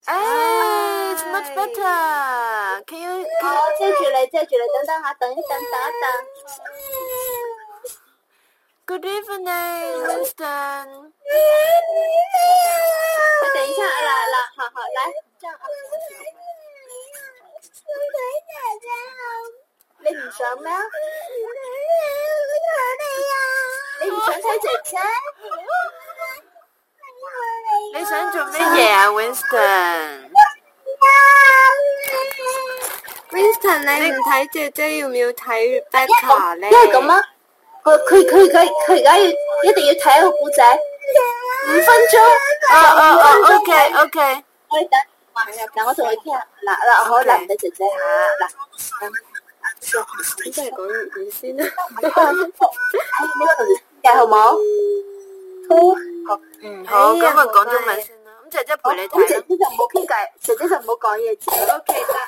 It's much better. Can you? 好，接住嚟，等下，等一等。 Good evening, Winston. 等一下，好，来，这样啊。你唔想咩？你唔想睇姐姐？ 你想做咩嘢啊 Winston？Winston， 你唔睇姐姐，要唔要睇 Rebecca 咧？ 因為咁啊，佢而家一定要睇一個故仔，5分鐘。 OK。 我哋等我同佢傾下。嗱，好，嗱，唔得姐姐嚇，嗱， 咁真係講粵語先啦。 呢個同你傾偈好冇？ 好，咁啊講中文先啦。咁姐姐陪你睇啦。 姐姐就唔好傾偈，姐姐就唔好講嘢住。OK 得。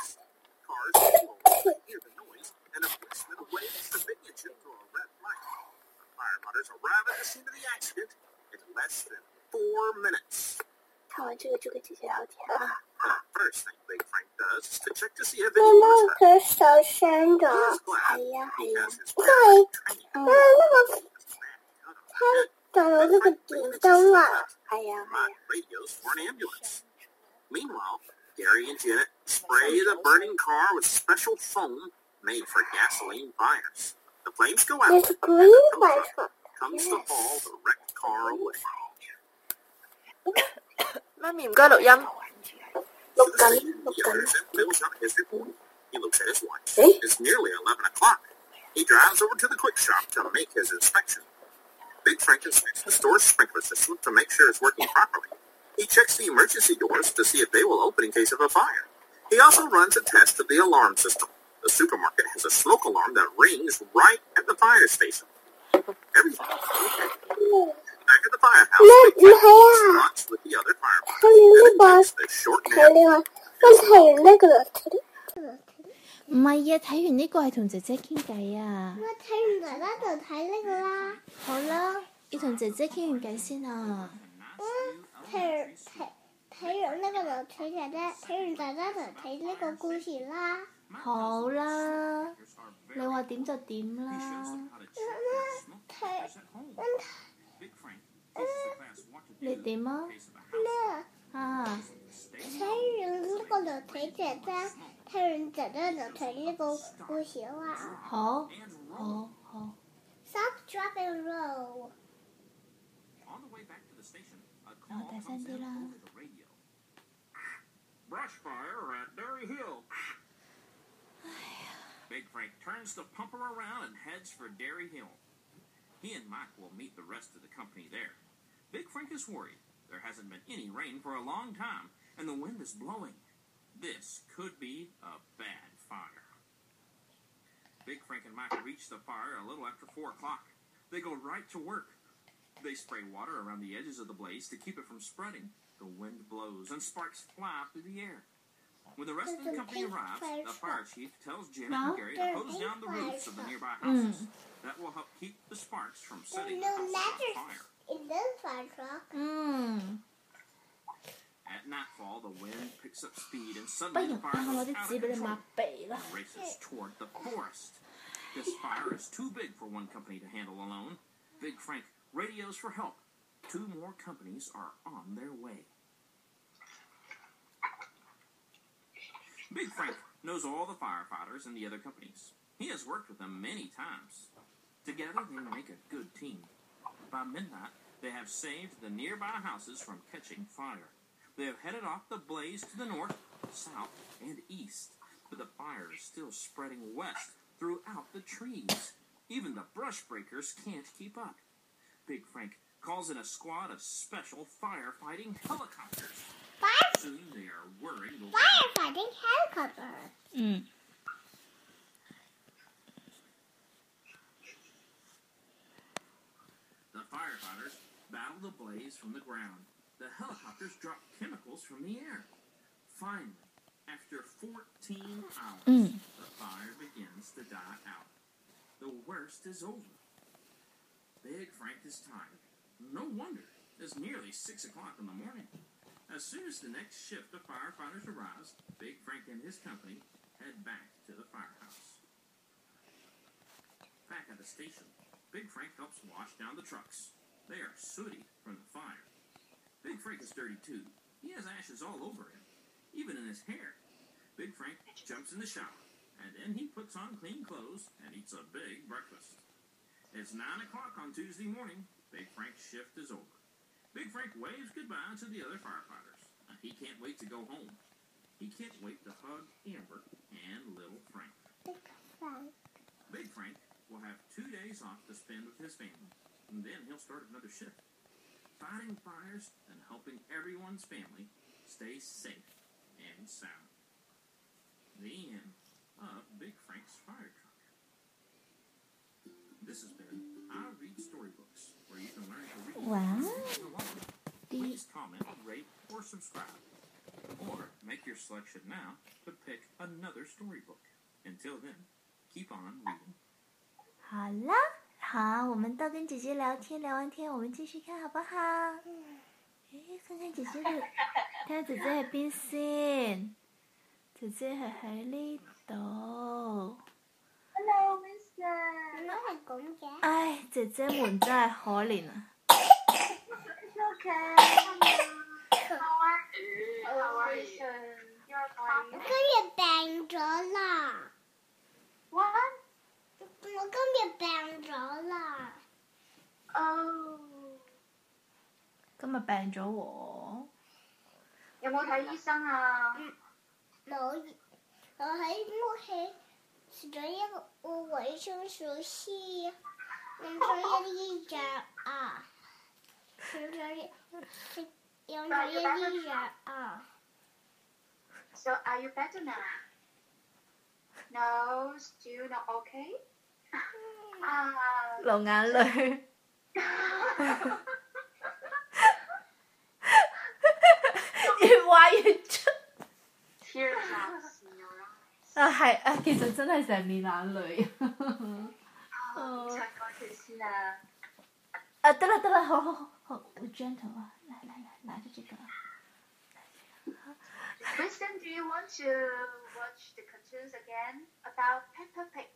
看完這個就跟姐姐聊天啊。媽媽佢受傷咗。係啊。因為他撞到呢個電燈啊。係啊。 Meanwhile, Gary and Janet spray the burning car with special foam made for gasoline fires. The flames go out, There's a green and the tow fire truck comes to haul the wrecked car away. 媽咪唔該錄音。 錄緊。 Fills out his report. He looks at his watch. It's nearly 11 o'clock. He drives over to the quick shop to make his inspection. Big Frank inspects the store's sprinkler system to make sure it's working properly. He checks the emergency doors to see if they will open in case of a fire. He also runs a test of the alarm system. The supermarket has a smoke alarm that rings right at the fire station. Everything is okay. Back at the firehouse, Big Frank talks with the other firemen. Then takes the short nap. 睇完呢個唔係啊，睇完呢個係同姐姐傾偈啊。 我睇完奶奶就睇呢個啦。 好啦，要同姐姐傾完偈先啊。 睇完呢個就睇姐姐，睇完奶奶就睇呢個故事啦。 好啦，你話點就點啦。你點啊？啊！ 睇完呢個就睇姐姐，睇完姐姐就睇呢個故事啦。 好。 Stop, drop and roll。 我大聲啲啦。 Brush fire at Berry Hill. Big Frank turns the pumper around and heads for Dairy Hill. He and Mike will meet the rest of the company there. Big Frank is worried. There hasn't been any rain for a long time, and the wind is blowing. This could be a bad fire. Big Frank and Mike reach the fire a little after 4 o'clock. They go right to work. They spray water around the edges of the blaze to keep it from spreading. The wind blows and sparks fly through the air. When the rest of the company arrives, the fire chief tells Janet and Gary to hose down the roofs of the nearby houses. That will help keep the sparks from setting the house on fire. In this fire truck. At nightfall, the wind picks up speed and 不 suddenly 如 the 等 fire 我攞 goes 啲 out 紙 of 俾你抹 control 鼻啦。 and races toward the forest. This fire is too big for one company to handle alone. Big Frank radios for help. 2 more companies are on their way. Big Frank knows all the firefighters and the other companies. He has worked with them many times. Together, they make a good team. By midnight, they have saved the nearby houses from catching fire. They have headed off the blaze to the north, south, and east. But the fire is still spreading west throughout the trees. Even the brush breakers can't keep up. Big Frank calls in a squad of special firefighting helicopters. Soon they are whirring the Firefighting helicopter. The firefighters battle the blaze from the ground. The helicopters drop chemicals from the air. Finally, after 14 hours, the fire begins to die out. The worst is over. Big Frank is tired. No wonder. It's nearly 6 o'clock in the morning. As soon as the next shift of firefighters arrives, Big Frank and his company head back to the firehouse. Back at the station, Big Frank helps wash down the trucks. They are sooty from the fire. Big Frank is dirty too. He has ashes all over him, even in his hair. Big Frank jumps in the shower, and then he puts on clean clothes and eats a big breakfast. It's 9 o'clock on Tuesday morning. Big Frank's shift is over. Big Frank waves goodbye to the other firefighters. He can't wait to go home. He can't wait to hug Amber and little Frank. Big Frank will have 2 days off to spend with his family, and then he'll start another shift, fighting fires and helping everyone's family stay safe and sound. The end of Big Frank's fire truck. This has been I Read Storybooks, where you can learn to read. Wow. Please comment, rate, or subscribe. Or make your selection now to pick another storybook. Until then, keep on reading. 好啦，好，我们到跟姐姐聊天，聊完天我们继续看好不好？诶，看看姐姐的，睇下姐姐喺邊先？姐姐係喺呢度。 Hello, Mister. 我係咁嘅。 唉，姐姐們真係可憐啊！ It's okay. How are you? How are you? You're 我 fine. 今日病咗啦， What? 我今日病咗啦。 Oh. 今日病咗喎。 有冇睇醫生啊？ 冇，我喺屋企食咗一個維生素 C， 用咗一啲藥啊，用咗一啲藥啊。 So are you better now? No, still not okay. 流眼淚。越話越出。 Teardrops in your eyes. 啊係啊，其實真係成面眼淚。 哦，擦乾佢先啦。 啊，得啦得啦，好好好好 ，gentle 啊，來，拿着這個。 Kristen, do you want to watch the cartoons again about Peppa Pig?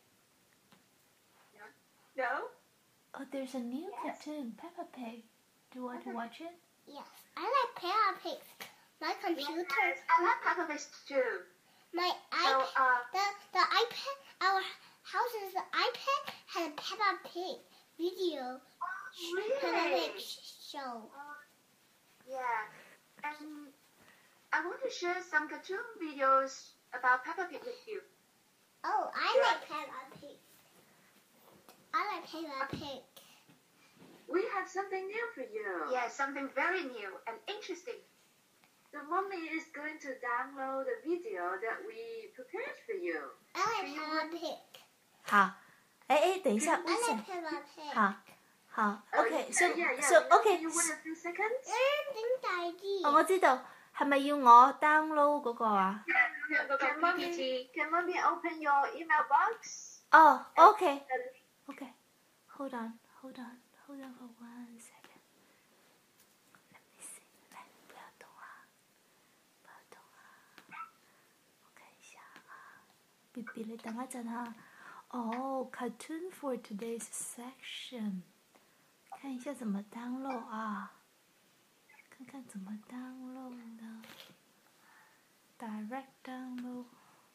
No? Oh, there's a new cartoon, Peppa Pig. Do you want to watch it? Yes, I like Peppa Pig. My computer, Yes, I like Peppa Pig too. my So, iPad, the iPad, our house's iPad had a Peppa Pig video. Peppa really? Pig show. Yeah. And I want to share some cartoon videos about Peppa Pig with you. Oh, I like Peppa Pig. I like Peppa Pig. We have something new for you. Yeah, something very new and interesting. The mommy is going to download the video that we prepared for you. I like Peppa Pig. 好，哎，等一下 I like ，Wilson， Peppa Pig. 好 Oh, ，OK，so yeah. so OK， You want a few seconds? 點大啲？ 我知道，係咪要我 download 嗰個啊？ Can mommy open your email box? 哦，OK，hold on for 1 second。Let me see，來，不要動啊，我看一下啊，BB，你等一陣啊。哦，cartoon for today's section，看一下怎麼 download 啊，看看怎麼 download 呢 ？Direct download，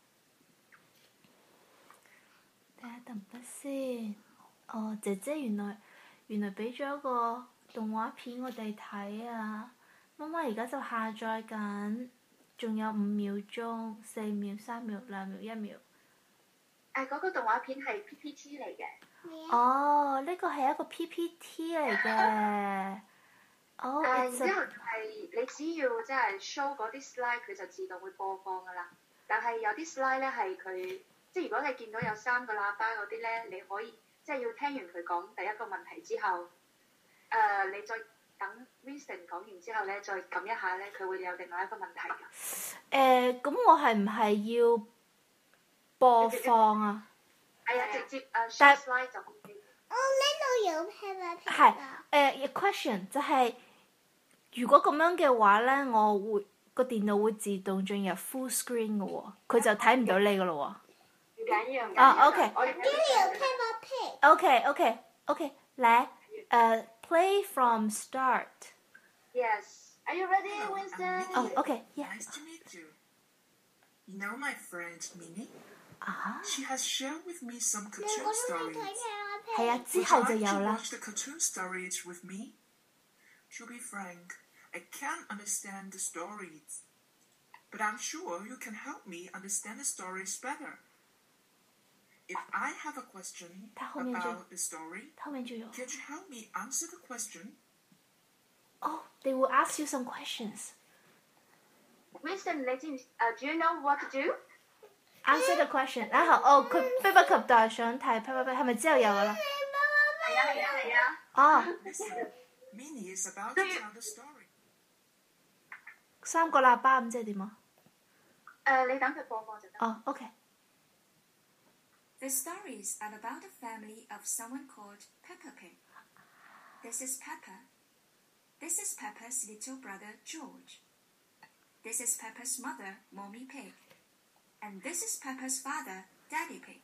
睇下得唔得先？哦，姐姐原來俾咗一個動畫片我哋睇啊！媽媽而家就下載緊，仲有5秒鐘、4秒、3秒、2秒、1秒。 嗰個動畫片係 PPT 嚟嘅。 哦，呢個係一個 PPT 嚟嘅。哦， 然之後係你只要即係 show 嗰啲 slide，佢就自動會播放㗎啦。但係有啲 slide 咧係佢，即係如果你見到有3個喇叭嗰啲咧，你可以即係要聽完佢講第一個問題之後，你再等 Winston 講完之後咧，再撳一下咧，佢會有另外一個問題㗎。 咁我係唔係要播放啊？ 係啊，直接show slide 就 OK。 哦，呢度有 Peppa Pig 係啊！ question 就係如果咁樣嘅話咧，個電腦會自動進入 full screen 嘅喎，佢就睇唔到你嘅咯唔緊要，唔緊啊要。 ，OK 我哋這裡有 Peppa Pig。 喎。OK，來，play from start。 Yes. Are you ready, Winston? Oh, okay, yeah. Nice to meet you. You know my friend Minnie? 啊， She has shared with me some 我 cartoon 都會睇 stories. Peppa Pig。 係啊，之 Would 後 you 就 like 有 to 啦。 watch the cartoon stories with me? To be frank, I can't understand the stories. But I'm sure you can help me understand the stories better. If I have a question 它後面就- about the story, 後面就有。 can you help me answer the question? Oh, they will ask you some questions. Winston，你知唔do you know what to do？ Answer the question，然後佢迫不及待想睇，係咪之後有㗎啦？ 係啊。 哦， Listen, Minnie is about to tell the story. 3個喇叭咁即係點啊？ 你等佢播放就得。 哦，OK。 The stories are about the family of someone called Peppa Pig. This is Peppa. This is Peppa's little brother George. This is Peppa's mother, Mommy Pig. And this is Peppa's father, Daddy Pig.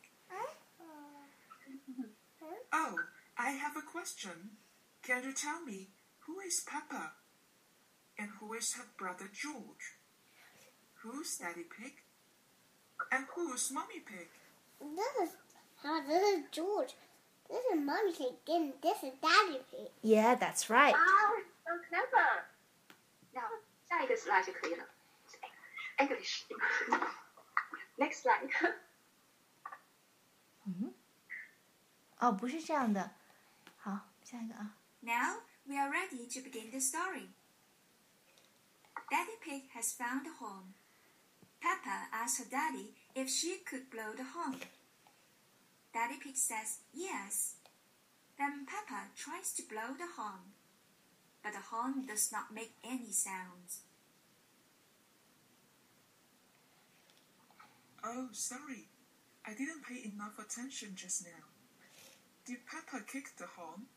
Oh, I have a question. Can you tell me who is Peppa? And who is her brother George? Who's Daddy Pig? And who's Mommy Pig? This is George. This is Mommy Pig and this is Daddy Pig. Yeah, that's right. Wow, so clever. Now 下一个 slide 就可以了。English. Next slide. 哦，不是这样的。好，下一个啊。 Now we are ready to begin the story. Daddy Pig has found a horn. Peppa asks her daddy if she could blow the horn. Daddy Pig says yes. Then Peppa tries to blow the horn, but the horn does not make any sounds. Oh, sorry. I didn't pay enough attention just now. Did Peppa kick the horn?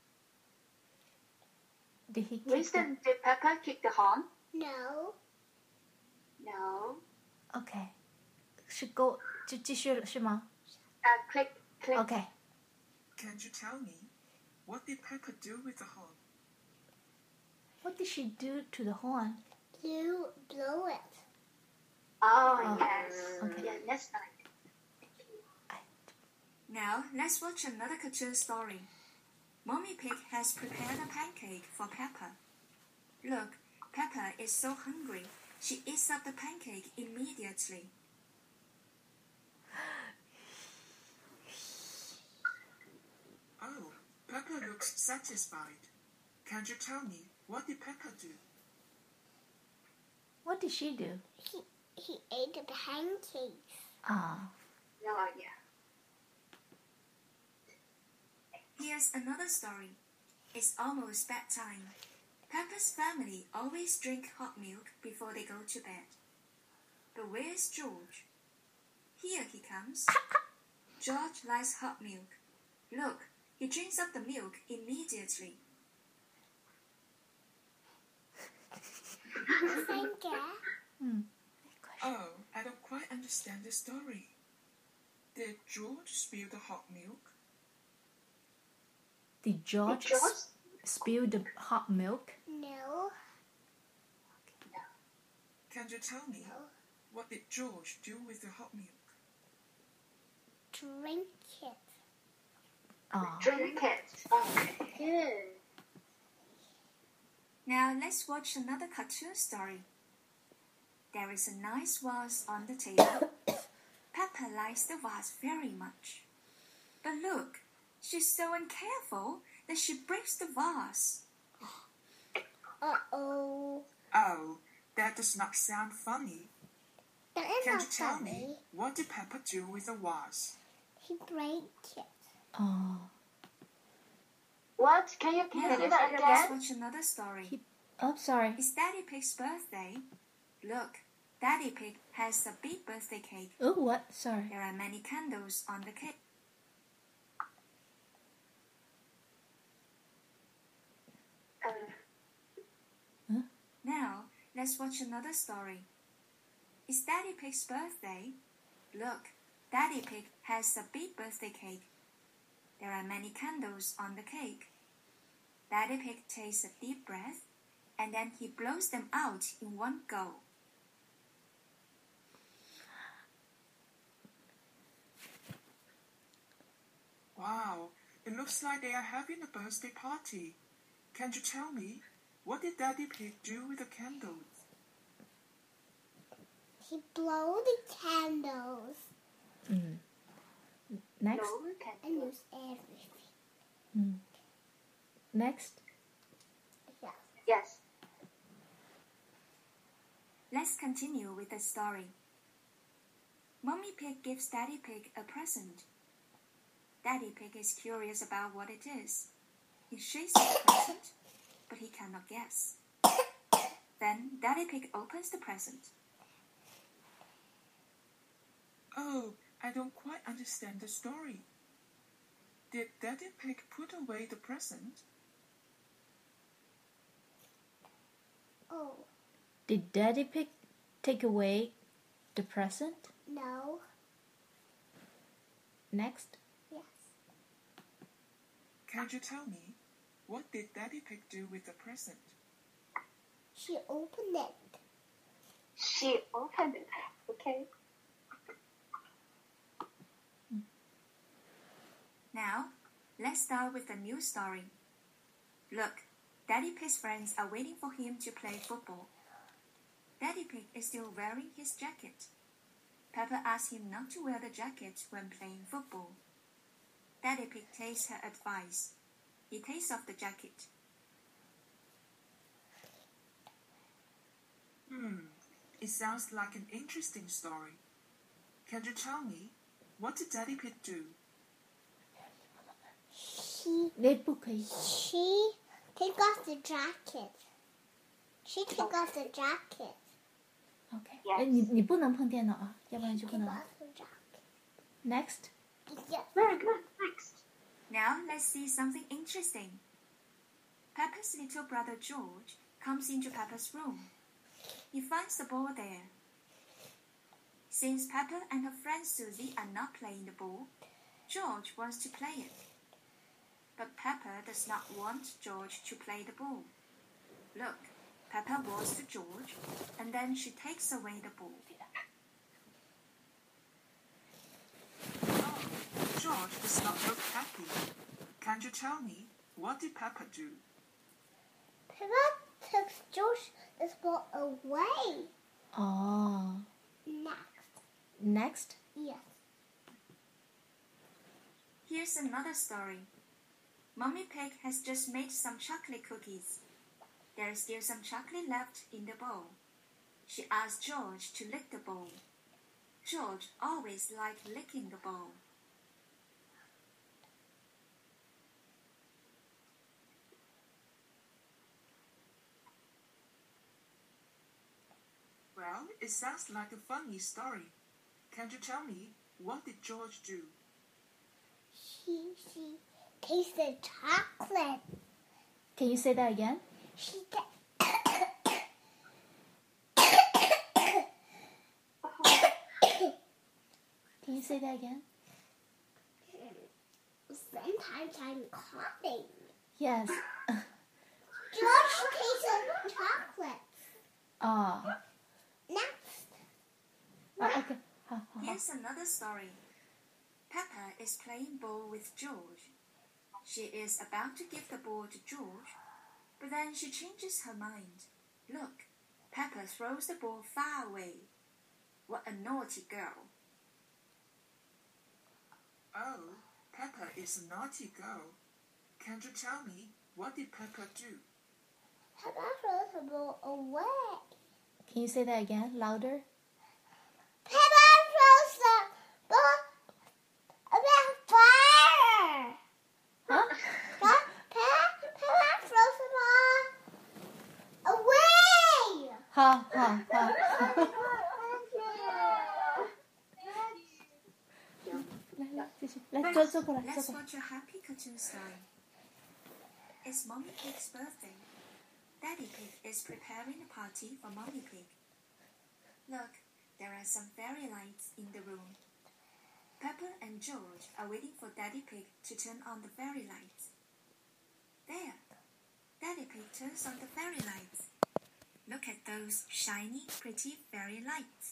Did he kick Winston, did Peppa kick the horn? No. No. OK， 是够就继续了是吗 Click. ？OK， Can you tell me, what did Peppa do with the horn? What did she do to the horn? You blow it. Oh, Oh, yes. okay. Yeah, next slide. Now let's watch another cartoon story. Mommy Pig has prepared a pancake for Peppa. Look, Peppa is so hungry. She eats up the pancake immediately. Oh, Peppa looks satisfied. Can you tell me, what did Peppa do? What did she do? He ate the pancakes. 啊 Oh, yeah. Here's another story. It's almost bedtime. Peppa's family always drink hot milk before they go to bed. But where's George? Here he comes. George likes hot milk. Look, he drinks up the milk immediately. Thank you. 嗯 Oh, I don't quite understand the story. Did George spill the hot milk? Did George spill the hot milk? No. Can you tell me, what did George do with the hot milk? Drink it. 啊 Drink it. Okay. Good. Now let's watch another cartoon story. There is a nice vase on the table. Peppa likes the vase very much. But look, she's so uncareful that she breaks the vase. Uh-oh. Oh, that does not sound funny. That is Can not you tell funny. me, what did Peppa do with the vase? He break it. 哦 What? Can you Now do that let's again? watch another story. Oh, sorry. It's Daddy Pig's birthday. Look, Daddy Pig has a big birthday cake. Oh, what? Sorry. There are many candles on the cake. let's watch another story. It's Daddy Pig's birthday. Look, Daddy Pig has a big birthday cake. There are many candles on the cake. Daddy Pig takes a deep breath, and then he blows them out in one go. Wow, it looks like they are having a birthday party. Can you tell me, what did Daddy Pig do with the candles? He blew the candles Next. No, and can used everything. Next. Yeah. Yes. Let's continue with the story. Mummy Pig gives Daddy Pig a present. Daddy Pig is curious about what it is. He shakes the present, but he cannot guess. Then Daddy Pig opens the present. Oh, I don't quite understand the story. Did Daddy Pig put away the present? Oh, Did Daddy Pig take away the present? no. Next. Yes. Can you tell me, what did Daddy Pig do with the present? She opened it. She opened it. Okay. Now, let's start with a new story. Look, Daddy Pig's friends are waiting for him to play football. Daddy Pig is still wearing his jacket. Peppa asks him not to wear the jacket when playing football. Daddy Pig takes her advice. He takes off the jacket. It sounds like an interesting story. Can you tell me, what did Daddy Pig do? She take off the jacket. She take off the jacket. OK， Yes. 你不能碰电脑啊，要不然就不 Take 能。 off the jacket. Next. Yeah. Very good. Next. Now let's see something interesting. Peppa's little brother George comes into Peppa's room. He finds the ball there. Since Peppa and her friend Susie are not playing the ball, George wants to play it. But Peppa does not want George to play the ball. Look, Peppa walks to George, and then she takes away the ball. Oh, George does not look happy. Can you tell me, what did Peppa do? Peppa took George's ball away. Oh. Next. Yes. Here's another story. Mummy Pig has just made some chocolate cookies. There is still some chocolate left in the bowl. She asks George to lick the bowl. George always liked licking the bowl. Well, it sounds like a funny story. Can you tell me, what did George do? She tasted chocolate. Can you say that again? She Can you say that again? Sometimes I'm coughing. Yes. George tasted chocolate. Oh. Next. OK. 好。 Here's another story. Peppa is playing ball with George. She is about to give the ball to George, but then she changes her mind. Look, Peppa throws the ball far away. What a naughty girl. Oh, Peppa is a naughty girl. Can you tell me, what did Peppa do? Peppa throws the ball away. Can you say that again? Louder? Peppa throws the ball away. Fire! Huh? Peppa throws the ball away. 好。来，继续，来，坐过来， Let's watch a happy cartoon story. It's Mommy Pig's birthday. Daddy Pig is preparing a party for Mommy Pig. Look, there are some fairy lights in the room. Peppa and George are waiting for Daddy Pig to turn on the fairy lights. There, Daddy Pig turns on the fairy lights. Look at those shiny, pretty fairy lights.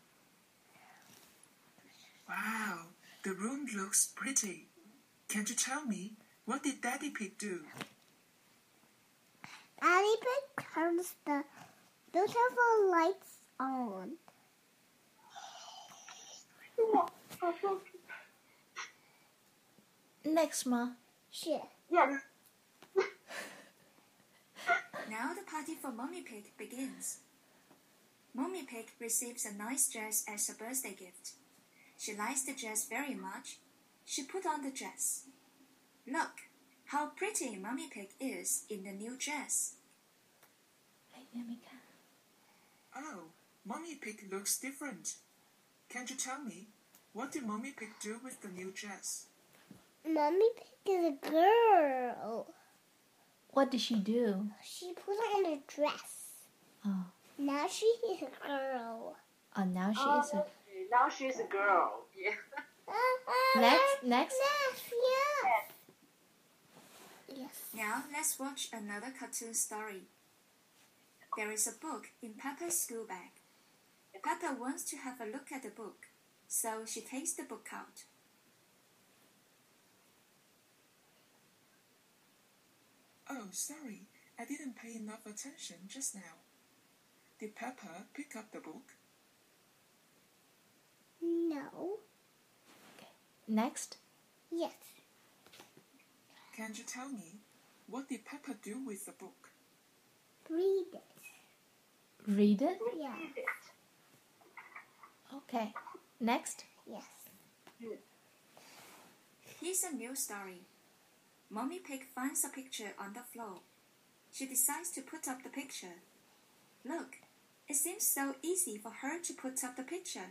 Wow, the room looks pretty. Can you tell me, what did Daddy Pig do? Daddy Pig turns the beautiful lights on. Next, Ma. Shit. Yes. Now the party for Mommy Pig begins. Mommy Pig receives a nice dress as her birthday gift. She likes the dress very much. She put on the dress. Look, how pretty Mommy Pig is in the new dress. Oh, Mommy Pig looks different. Can you tell me, what did Mommy Pig do with the new dress? Mommy Pig is a girl. What did she do? She put on a dress. Oh, Now she is a girl. now she is a... Now she's a girl. Yeah. Next. Yes. Yes. Now let's watch another cartoon story. There is a book in Peppa's school bag. Peppa wants to have a look at the book, so she takes the book out. Oh, sorry, I didn't pay enough attention just now. Did Peppa pick up the book? No. Next. Yes. Can you tell me, what did Peppa do with the book? Read it. Read it? Yeah. Okay. Next. Yes. Here's a new story. Mommy Pig finds a picture on the floor. She decides to put up the picture. Look, it seems so easy for her to put up the picture.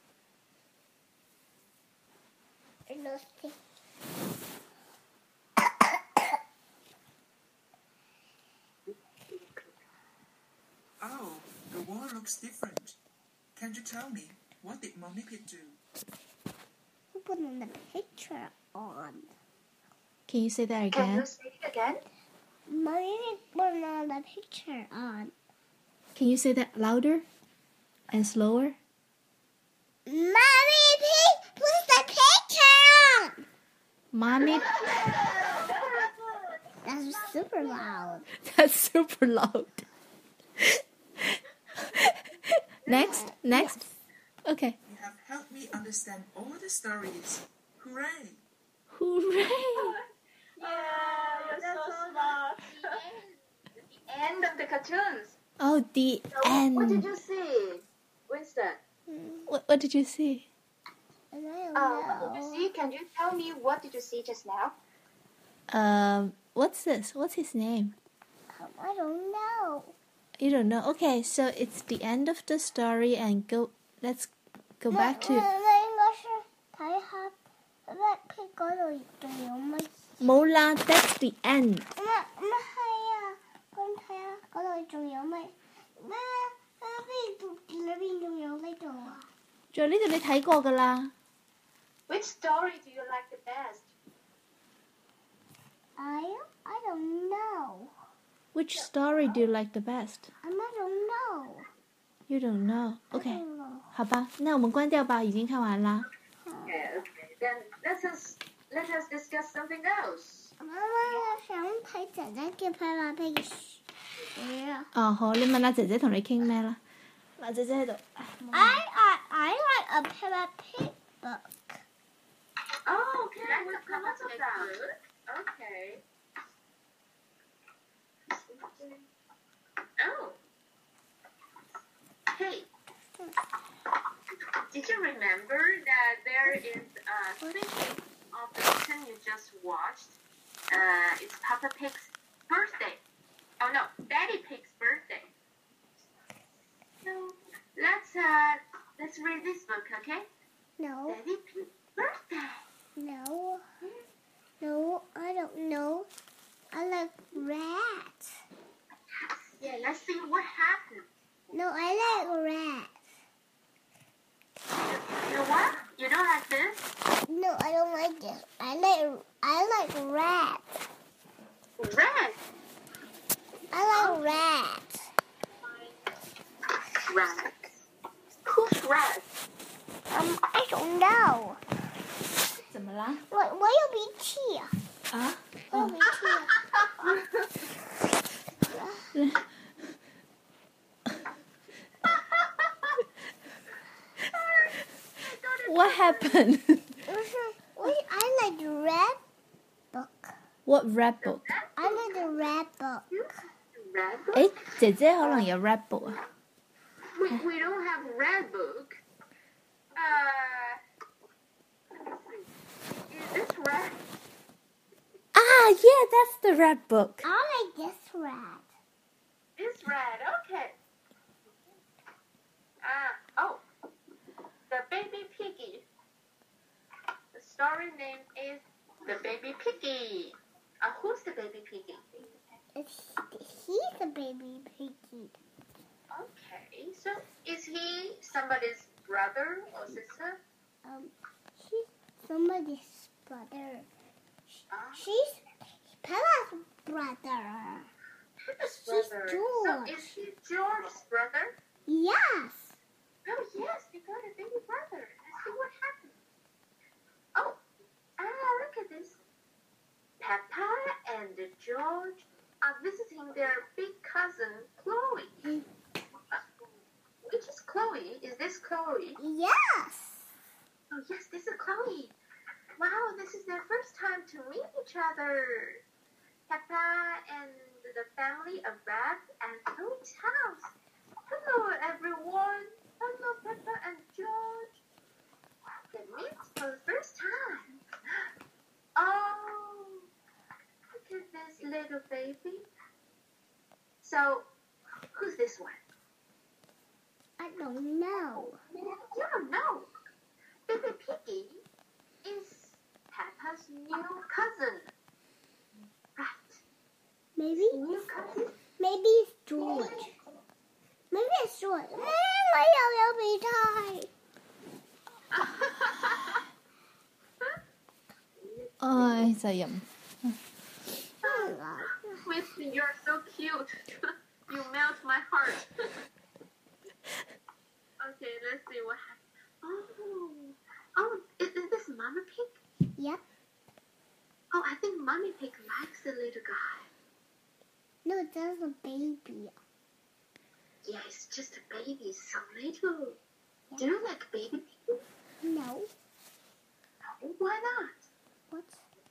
Nothing. Oh, the wall looks different. Can you tell me, what did Mommy Pig do? Who put on the picture on? Can you say that Can again? you say it again? Mommy Pig put on the picture on. Can you say that louder and slower? Mommy Pig put the picture on. Mommy, That's super loud. that's super loud. Next. Okay. You have helped me understand all the stories. Hooray! Hooray! You're so smart. End of the cartoons. Oh, the So, what did end. you see, Winston? What did you see? And I don't What did you know. see? Can you tell me what did you see just now? What's this? What's his name? I don't know. You don't know. Okay, so it's the end of the story, and let's go back to 應該睇下咩 Pig 嗰度仲有乜？ Mola. That's the end. 唔係啊，咁睇下嗰度仲有咩？咩裏邊仲有呢度啊？ 仲有呢度你睇過㗎啦。 Which story do you like the best? I don't know. Which story do you like the best? I don't know. You don't know. I Okay. don't know. 好吧，那我们关掉吧，已经看完啦。 Okay. Then let us discuss something else. 媽媽想睇姐姐嘅 Peppa Pig 書啊。 哦，好，你問阿姐姐同你傾咩啦？嗱，姐姐喺度。 I like a Peppa Pig book. Oh, okay. We've come up with that. Okay. Oh. Hey. Did you remember that there is a scene of the cartoon you just watched? It's Peppa Pig's birthday. Oh no, Daddy Pig's birthday. So let's read this book, okay? No, Daddy Pig's birthday. no, no, I don't know. I like rats. Yes. Yeah, let's see what happened. No, I like rats. You know what? You don't like this? No, I don't like this. I like rats. Red. I like rats. Rats. Who's red? I don't know. 怎么啦？ 我有鼻涕。 啊？ 我有鼻涕。 What happened? I like the red book. What rap book? I like the red book. Red book? 誒，姐姐可能有 rap book 啊。 We don't have red book. Let me see. Is this red? Ah, yeah, that's the rap book. I like this red. It's red. Okay. Oh. The Baby Piggy. The story name is The Baby Piggy. Who's the Baby Piggy? He's a baby piggy. Okay. So is he somebody's brother or sister? She's somebody's brother. Ah. She's Pella's brother. His She's brother. So George. is he George's brother? Yes. Oh yes, they got a baby brother. Let's see what happened. Oh, look at this. Peppa and George are visiting their big cousin Chloe. Which is Chloe? Is this Chloe? Yes. Oh yes, this is Chloe. Wow, this is their first time to meet each other. Peppa and the family arrived at Chloe's house. Hello everyone. Hello Peppa and George. They meet for the first time. Oh, look at this little baby. So, who's this one? I don't know. You don't know. Baby Piggy is Peppa's new cousin. Right. Maybe New cousin? it's George. Maybe it's George. 我有鼻涕。 唉，就係飲。 Winston, you're so cute. You melt my heart. Okay, let's see what happened. Oh, is this Mama Pig? Yep. Oh, I think Mommy Pig likes the little guy. No, that's a baby. Yeah, it's just a baby, so little. Do you like baby pig? No. No, why not? What?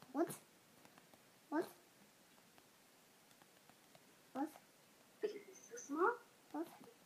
Because it's so small? What?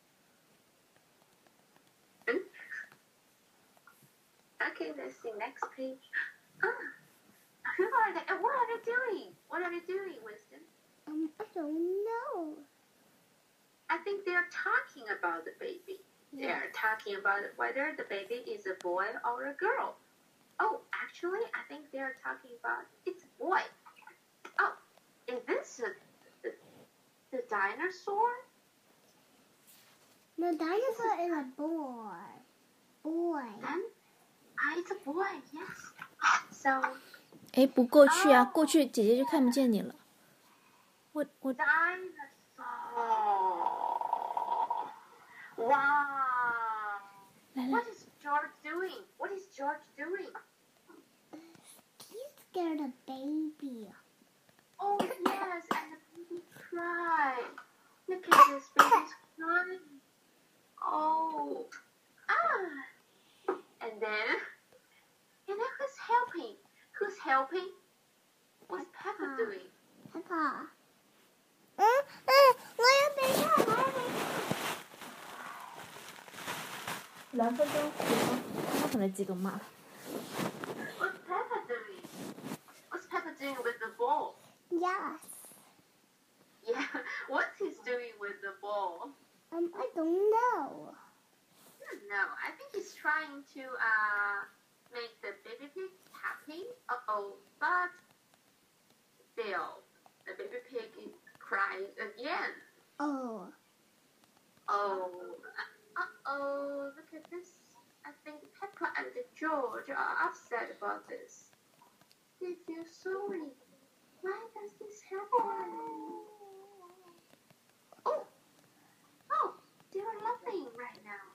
Okay, let's see next page. Who are they? What are they doing? What are they doing, Winston? I don't know. I think they're talking about the baby. Yeah. They're talking about whether the baby is a boy or a girl. Oh, actually, I think they're talking about it's a boy. Oh, is this the dinosaur? No, dinosaur is a boy. Boy. Then, it's a boy, yes. So, 誒，不過去啊，過去姐姐就看不見你了。我 dinosaur. Wow. 來來 What is George doing? What is George doing? He's scared of baby. Oh, yes, and the baby cried. Look at this baby's crying. Oh. And then who's helping? Who's helping? What's Peppa doing? Peppa. 我要被看， 2分鐘，我同你自動抹。 What's Peppa doing? What's Peppa doing with the ball? Yes. Yeah, what's he doing with the ball? I don't know. No, I think he's trying to make the baby pig happy. But still, the baby pig is crying again. Oh. Oh, look at this. I think Peppa and George are upset about this. They feel sorry. Why does this happen? Oh, they're laughing right now.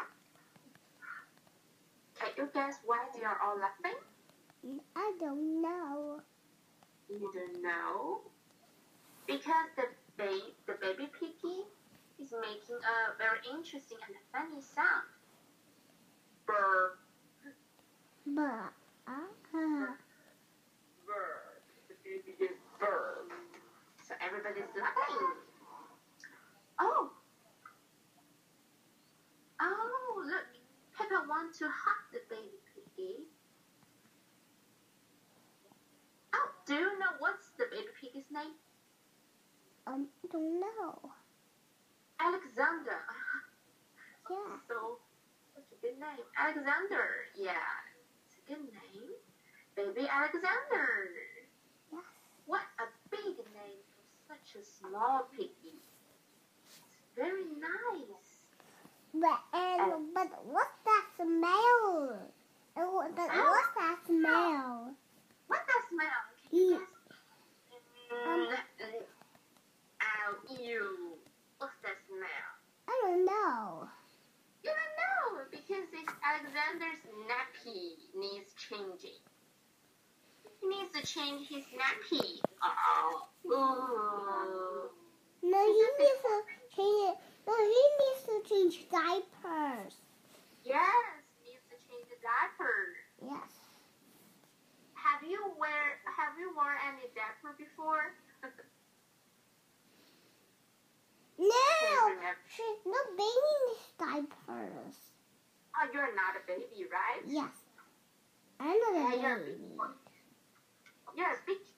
Can you guess why they are all laughing? I don't know. You don't know? Because the baby piggy is making a very interesting and funny sound. Brr. But Brr. The baby is brr. So everybody's laughing. Oh, look. Peppa wants to hug the baby piggy. Oh, do you know what's the baby piggy's name? don't know. Alexander. Yeah. So, such a good name. Alexander. Yeah, it's a good name. Baby Alexander. Yes. What a big name for such a small piggy. It's very nice. But what's that smell? What's that smell? What's that smell? Can you guess? Ow, ew. What's that smell? I don't know. You don't know because it's Alexander's nappy needs changing. He needs to change his nappy. Ooh. No, he needs to change it. No, he needs to change diapers. Yes, he needs to change the diaper. Yes. Have you worn any diaper before? No, she's not baby diapers. Oh, you're not a baby, right? Yes. I'm not a Yeah, baby. you're a big